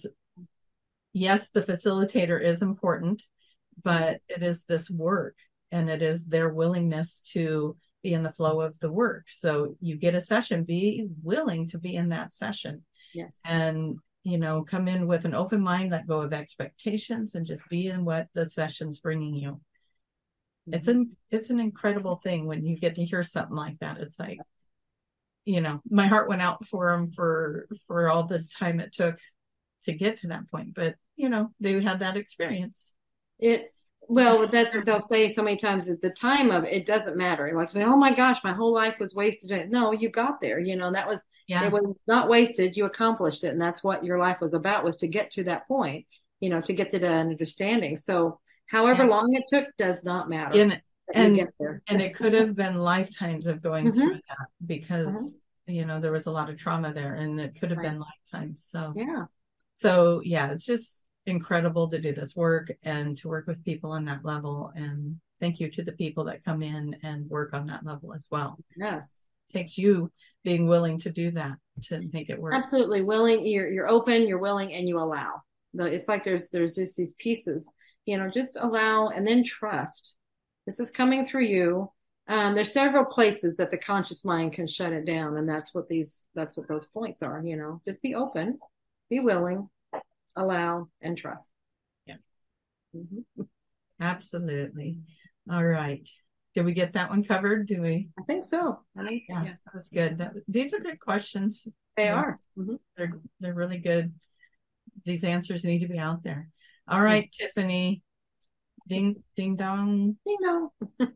yes, the facilitator is important, but it is this work and it is their willingness to be in the flow of the work. So you get a session, be willing to be in that session. Yes. And, you know, come in with an open mind, let go of expectations and just be in what the session's bringing you. Mm-hmm. It's an, it's an incredible thing when you get to hear something like that. It's like, you know, my heart went out for them for, for all the time it took to get to that point. But, you know, they had that experience. It, well, that's what they'll say so many times is the time of it, it doesn't matter. Like, oh my gosh, my whole life was wasted. No, you got there, you know, that was, yeah. It was not wasted. You accomplished it. And that's what your life was about, was to get to that point, you know, to get to the understanding. So however yeah. long it took does not matter. In, And, and it could have been lifetimes of going mm-hmm. through that because, mm-hmm. you know, there was a lot of trauma there and it could have right. been lifetimes. So, yeah. So, yeah, it's just incredible to do this work and to work with people on that level. And thank you to the people that come in and work on that level as well. Yes. It takes you being willing to do that to make it work. Absolutely. Willing. You're, you're open, you're willing, and you allow. It's like there's, there's just these pieces, you know, just allow and then trust. This is coming through you. Um, there's several places that the conscious mind can shut it down. And that's what these, that's what those points are, you know, just be open, be willing, allow, and trust. Yeah. Mm-hmm. Absolutely. All right. did we get that one covered? Do we? I think so. I think Yeah, yeah, that was good. That, these are good questions. they They're, are. Mm-hmm. they're they're really good. These answers need to be out there. All right, mm-hmm. Tiffany. Ding ding dong. You know.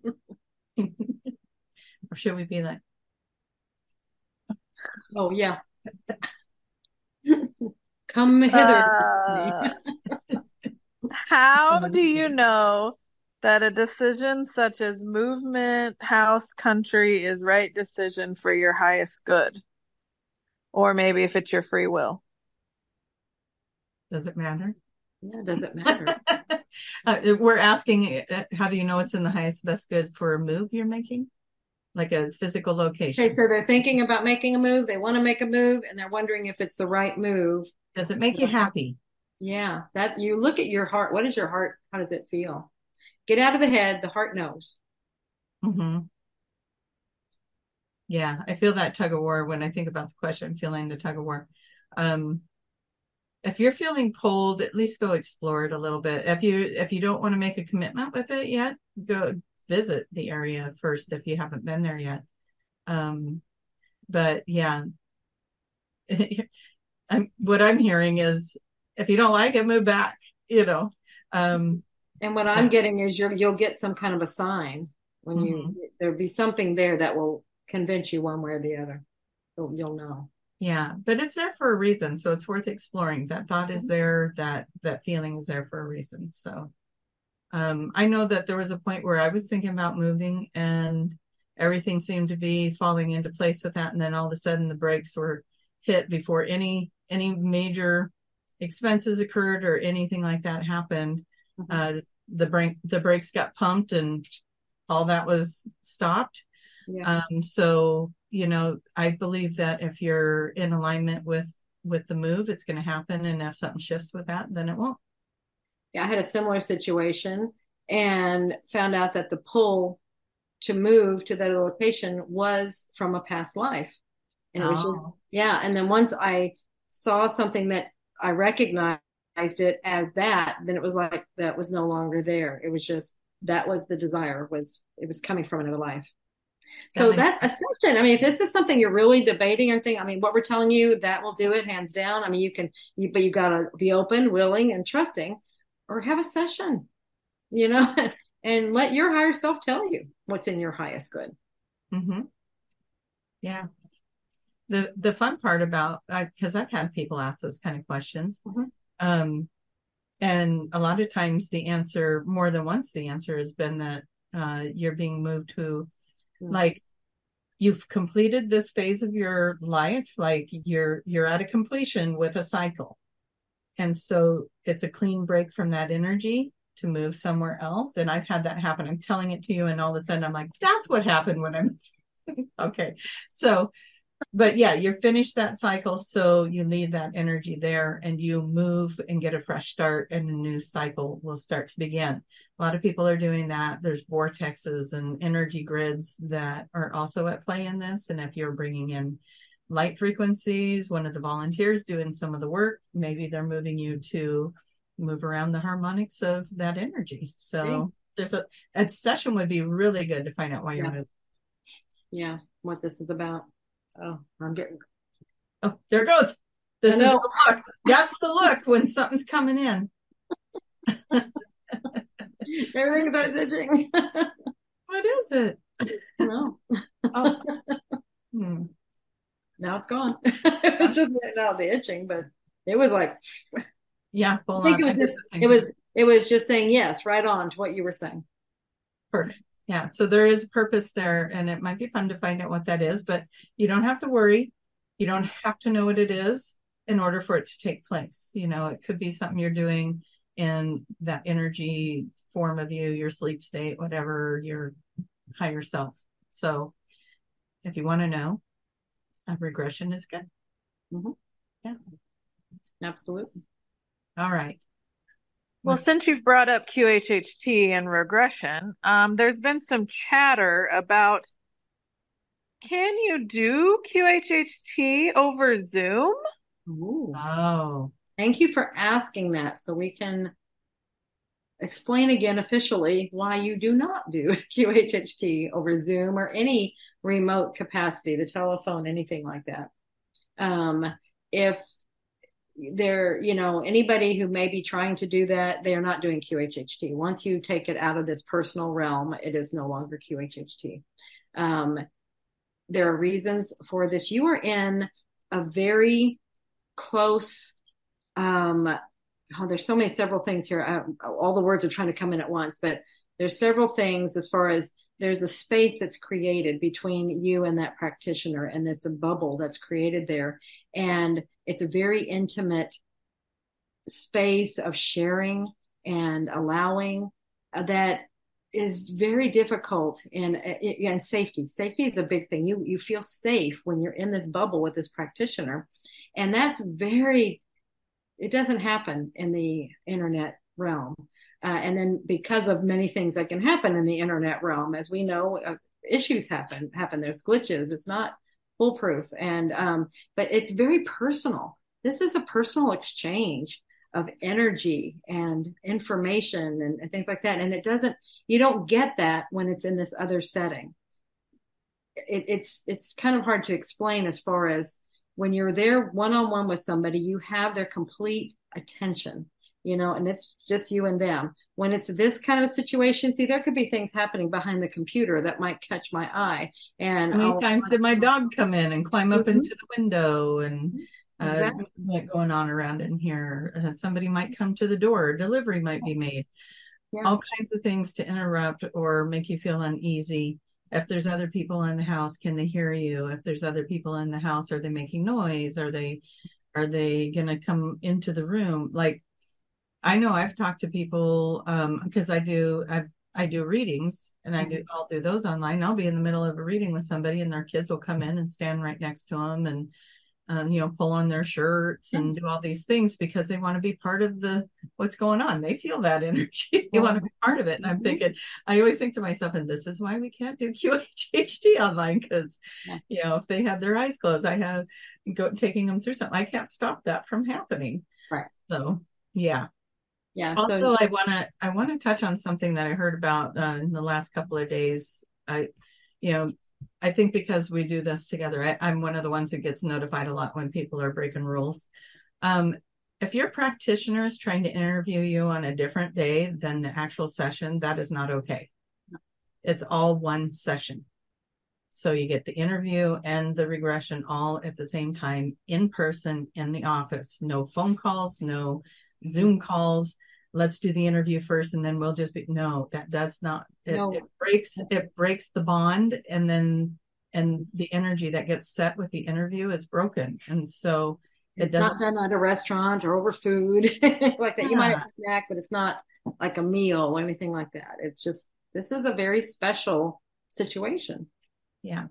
Or should we be like, oh yeah. Come hither. Uh, how do you know that a decision such as movement, house, country is right decision for your highest good? Or maybe if it's your free will. Does it matter? Yeah, does it matter? uh, we're asking, how do you know it's in the highest best good for a move you're making? Like a physical location. Okay, so they're thinking about making a move. They want to make a move, and they're wondering if it's the right move. Does it make you happy? Yeah, that you look at your heart. What is your heart? How does it feel? Get out of the head. The heart knows. Mm-hmm. Yeah, I feel that tug of war when I think about the question. I'm feeling the tug of war. Um, if you're feeling pulled, at least go explore it a little bit. If you if you don't want to make a commitment with it yet, go visit the area first if you haven't been there yet. Um, but yeah, I'm, what I'm hearing is if you don't like it, move back, you know. Um, and what I'm yeah. getting is you're, you'll get some kind of a sign when mm-hmm. you, there'll be something there that will convince you one way or the other. You'll, you'll know. Yeah, but it's there for a reason. So it's worth exploring. That thought is there, that, that feeling is there for a reason. So Um, I know that there was a point where I was thinking about moving and everything seemed to be falling into place with that. And then all of a sudden the brakes were hit before any, any major expenses occurred or anything like that happened. Mm-hmm. Uh, the brake, the brakes got pumped and all that was stopped. Yeah. Um, so, you know, I believe that if you're in alignment with, with the move, it's going to happen. And if something shifts with that, then it won't. Yeah, I had a similar situation and found out that the pull to move to that location was from a past life. And it was oh. just, yeah. And then once I saw something that I recognized it as that, then it was like, that was no longer there. It was just, that was the desire, was, it was coming from another life. So that ascension, I mean, if this is something you're really debating or thing, I mean, what we're telling you, that will do it hands down. I mean, you can, you, but you got to be open, willing, and trusting. Or have a session, you know, and let your higher self tell you what's in your highest good. Mm-hmm. Yeah. The the fun part about, because I've had people ask those kind of questions. Mm-hmm. Um, and a lot of times the answer, more than once, the answer has been that uh, you're being moved to, mm-hmm. like, you've completed this phase of your life, like you're you're at a completion with a cycle. And so it's a clean break from that energy to move somewhere else. And I've had that happen. I'm telling it to you. And all of a sudden I'm like, that's what happened when I'm okay. So, but yeah, you're finished that cycle. So you leave that energy there and you move and get a fresh start and a new cycle will start to begin. A lot of people are doing that. There's vortexes and energy grids that are also at play in this. And if you're bringing in light frequencies, one of the volunteers doing some of the work, maybe they're moving you to move around the harmonics of that energy. So okay. there's a, a session would be really good to find out why yeah. you're moving. Yeah, what this is about. Oh, I'm getting. Oh, there it goes. This is the look. That's the look when something's coming in. Everything starts itching. What is it? No. Oh. Hmm. Now it's gone. It was just now the itching, but it was like, yeah, full I on. think it was, just, it was it was just saying yes, right on to what you were saying. Perfect. Yeah. So there is a purpose there, and it might be fun to find out what that is, but you don't have to worry. You don't have to know what it is in order for it to take place. You know, it could be something you're doing in that energy form of you, your sleep state, whatever, your higher self. So if you want to know, a regression is good. Mm-hmm. Yeah. Absolutely. All right. Well, Let's... since you've brought up Q H H T and regression, um, there's been some chatter about, can you do Q H H T over Zoom? Ooh. Oh. Thank you for asking that. So we can explain again officially why you do not do Q H H T over Zoom or any remote capacity, the telephone, anything like that. Um, if they're, you know, anybody who may be trying to do that, they are not doing Q H H T. Once you take it out of this personal realm, it is no longer Q H H T. Um, there are reasons for this. You are in a very close, um, oh, there's so many several things here. Uh, all the words are trying to come in at once, but there's several things as far as there's a space that's created between you and that practitioner, and it's a bubble that's created there. And it's a very intimate space of sharing and allowing uh, that is very difficult. And and safety safety is a big thing. You you feel safe when you're in this bubble with this practitioner, and that's very, it doesn't happen in the internet realm. Uh, and then because of many things that can happen in the internet realm, as we know, uh, issues happen happen there's glitches. It's not foolproof. And um but it's very personal. This is a personal exchange of energy and information and, and things like that. And it doesn't, you don't get that when it's in this other setting. It, it's, it's kind of hard to explain as far as when you're there one-on-one with somebody, you have their complete attention, you know, and it's just you and them. When it's this kind of a situation, see, there could be things happening behind the computer that might catch my eye. And how many I'll, times did my dog come in and climb up mm-hmm. into the window and uh, exactly. what going on around in here? Uh, somebody might come to the door, delivery might be made, yeah. All kinds of things to interrupt or make you feel uneasy. If there's other people in the house, can they hear you? If there's other people in the house, are they making noise? Are they, are they going to come into the room? Like, I know I've talked to people, um, because I do, I've, I do readings and I do, I'll do those online. I'll be in the middle of a reading with somebody and their kids will come in and stand right next to them and, um, you know, pull on their shirts and do all these things because they want to be part of the, what's going on. They feel that energy. They want to be part of it. And I'm thinking, I always think to myself, and this is why we can't do Q H H T online. Cause you know, if they have their eyes closed, I have go taking them through something. I can't stop that from happening. Right. So yeah. Yeah. Also, so- I want to, I want to touch on something that I heard about uh, in the last couple of days. I, you know, I think because we do this together, I, I'm one of the ones who gets notified a lot when people are breaking rules. Um, if your practitioner is trying to interview you on a different day than the actual session, that is not okay. It's all one session. So you get the interview and the regression all at the same time in person in the office. No phone calls, no Zoom calls. Let's do the interview first and then we'll just be, no, that does not, it, no. it breaks, it breaks the bond. And then, and the energy that gets set with the interview is broken. And so it it's doesn't, not done at a restaurant or over food like that. Yeah. You might have a snack, but it's not like a meal or anything like that. It's just, this is a very special situation. Yeah.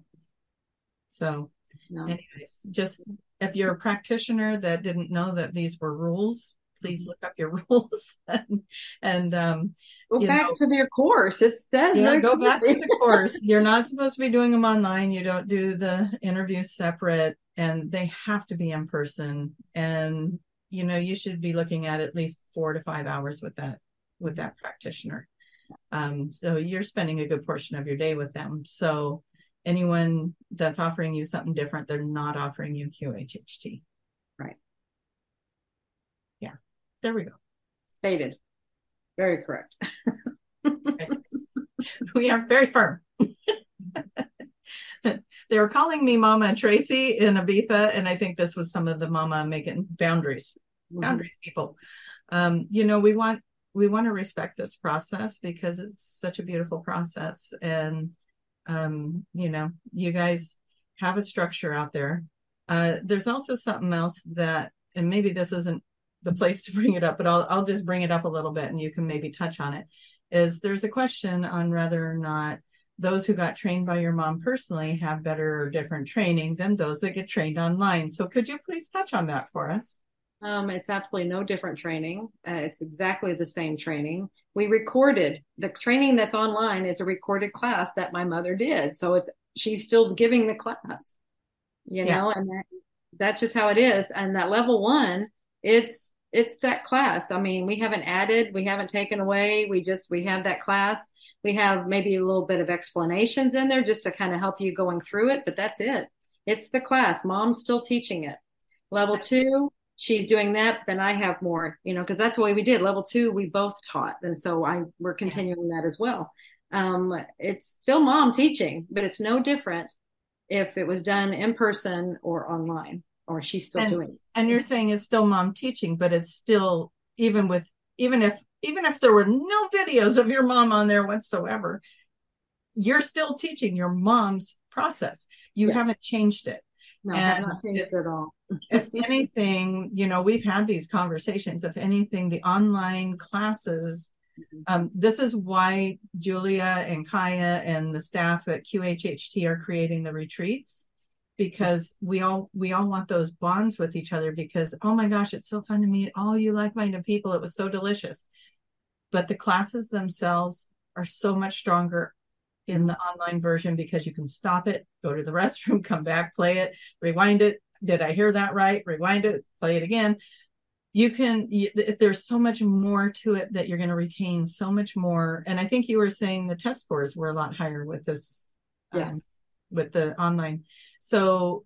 So no. anyways, just if you're a practitioner that didn't know that these were rules, please look up your rules and, and um, go back know, to their course. It's that. Yeah, go crazy. back to the course. You're not supposed to be doing them online. You don't do the interviews separate and they have to be in person. And, you know, you should be looking at at least four to five hours with that, with that practitioner. Um, so you're spending a good portion of your day with them. So anyone that's offering you something different, they're not offering you Q H H T. Right. Yeah. There we go. Stated. Very correct. We are very firm. They were calling me Mama Tracy in Ibiza, and I think this was some of the Mama making boundaries, mm-hmm. boundaries people. Um, you know, we want we want to respect this process because it's such a beautiful process, and um, you know, you guys have a structure out there. Uh, there's also something else that, and maybe this isn't the place to bring it up, but I'll I'll just bring it up a little bit, and you can maybe touch on it. Is there's a question on whether or not those who got trained by your mom personally have better or different training than those that get trained online. So could you please touch on that for us? Um, it's absolutely no different training. Uh, it's exactly the same training. We recorded the training that's online. Is a recorded class that my mother did. So it's, she's still giving the class, you know, yeah. and that, that's just how it is. And that level one, it's it's that class. I mean, we haven't added, we haven't taken away. We just, we have that class. We have maybe a little bit of explanations in there just to kind of help you going through it, but that's it. It's the class. Mom's still teaching it. Level two, she's doing that. Then I have more, you know, because that's the way we did. Level two, we both taught. And so I, we're continuing that as well. Um, it's still mom teaching, but it's no different if it was done in person or online, or she's still and, doing it. And you're saying it's still mom teaching, but it's still, even with, even if, even if there were no videos of your mom on there whatsoever, you're still teaching your mom's process. You yes. haven't changed it. No, and I have not changed it at all. If anything, you know, we've had these conversations. If anything, the online classes, mm-hmm. um, this is why Julia and Kaya and the staff at Q H H T are creating the retreats, because we all we all want those bonds with each other, because, oh my gosh, it's so fun to meet all you like-minded people. It was so delicious. But the classes themselves are so much stronger in the online version, because you can stop it, go to the restroom, come back, play it, rewind it. Did I hear that right? Rewind it, play it again. You can, you, there's so much more to it that you're going to retain so much more. And I think you were saying the test scores were a lot higher with this, yes. um, with the online. So,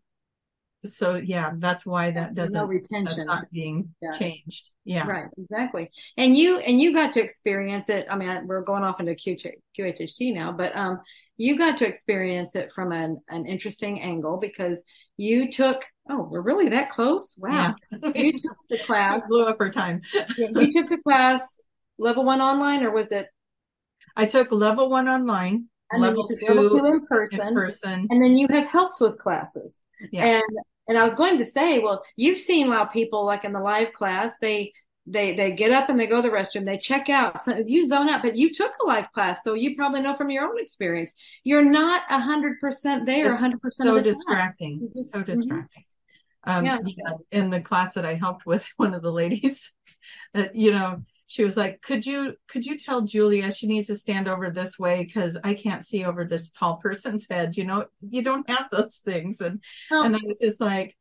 so yeah, that's why that doesn't, no retention. That's not being yeah. changed. Yeah. Right. Exactly. And you, and you got to experience it. I mean, we're going off into Q H H T now, but, um, you got to experience it from an, an interesting angle, because you took, oh, we're really that close. Wow. Yeah. You took the class. Blew up our time. You took the class level one online, or was it? I took level one online. And level then you took two, level two in person, in person. And then you have helped with classes. Yeah. And, and I was going to say, well, you've seen a lot of people like in the live class, they, they, they get up and they go to the restroom, they check out. So you zone out, but you took a live class. So you probably know from your own experience, you're not a hundred percent there, a hundred percent so of the distracting, time. so distracting. Mm-hmm. Um, yeah. yeah, in the class that I helped with, one of the ladies, uh, you know, she was like, could you, could you tell Julia she needs to stand over this way, because I can't see over this tall person's head. You know, you don't have those things. And, oh. and I was just like,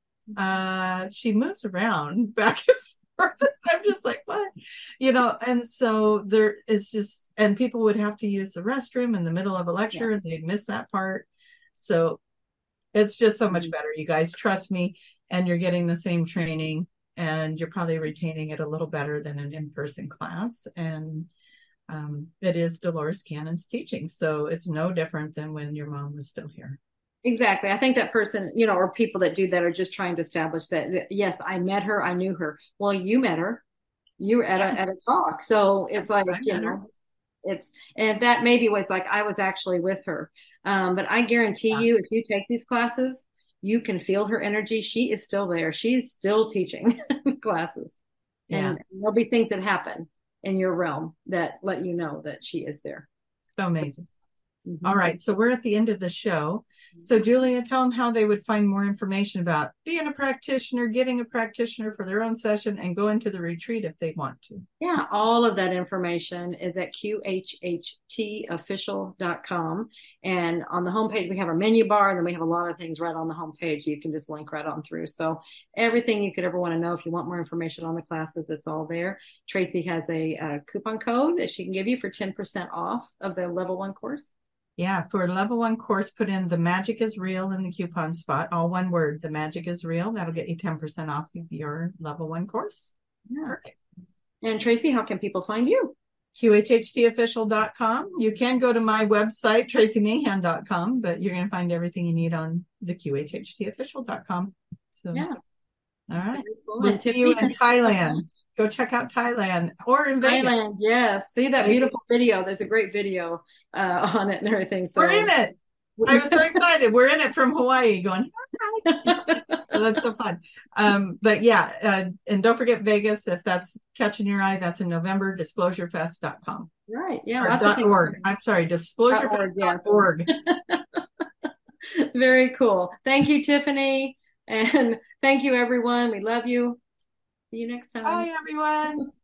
uh, she moves around back and forth. I'm just like, what? You know, and so there is just, and people would have to use the restroom in the middle of a lecture, yeah. and they'd miss that part. So it's just so much better. You guys trust me, and you're getting the same training, and you're probably retaining it a little better than an in-person class. And um, it is Dolores Cannon's teaching. So it's no different than when your mom was still here. Exactly. I think that person, you know, or people that do that are just trying to establish that, that yes, I met her, I knew her. Well, you met her. You were at yeah. a at a talk. So it's like, I you know, her. it's, and that maybe was like, I was actually with her. Um, but I guarantee yeah. you, if you take these classes, you can feel her energy. She is still there. She's still teaching classes. Yeah. And there'll be things that happen in your realm that let you know that she is there. So amazing. Mm-hmm. All right. So we're at the end of the show. So Julia, tell them how they would find more information about being a practitioner, getting a practitioner for their own session, and going to the retreat if they want to. Yeah, all of that information is at Q H H T official dot com. And on the homepage, we have our menu bar, and then we have a lot of things right on the homepage. You can just link right on through. So everything you could ever want to know, if you want more information on the classes, it's all there. Tracy has a, a coupon code that she can give you for ten percent off of the level one course. Yeah, for a level one course, put in "The Magic is Real" in the coupon spot, all one word, "The Magic is Real." That'll get you ten percent off of your level one course. Yeah. Perfect. And Tracy, how can people find you? Q H H T official dot com. You can go to my website, tracy mahan dot com, but you're going to find everything you need on the Q H H T official dot com. So, yeah. All right. Cool. We'll see you in Thailand. Go check out Thailand or in Vegas. Thailand, yes. See that Vegas. Beautiful video. There's a great video uh, on it and everything. So we're in it. I was so excited. We're in it from Hawaii going, hi. So that's so fun. Um, but yeah, uh, and don't forget Vegas. If that's catching your eye, that's in November, disclosure fest dot com. Right. Yeah. Or dot org. I'm sorry, disclosure fest dot org. Yeah. Very cool. Thank you, Tiffany. And thank you, everyone. We love you. See you next time. Bye, everyone.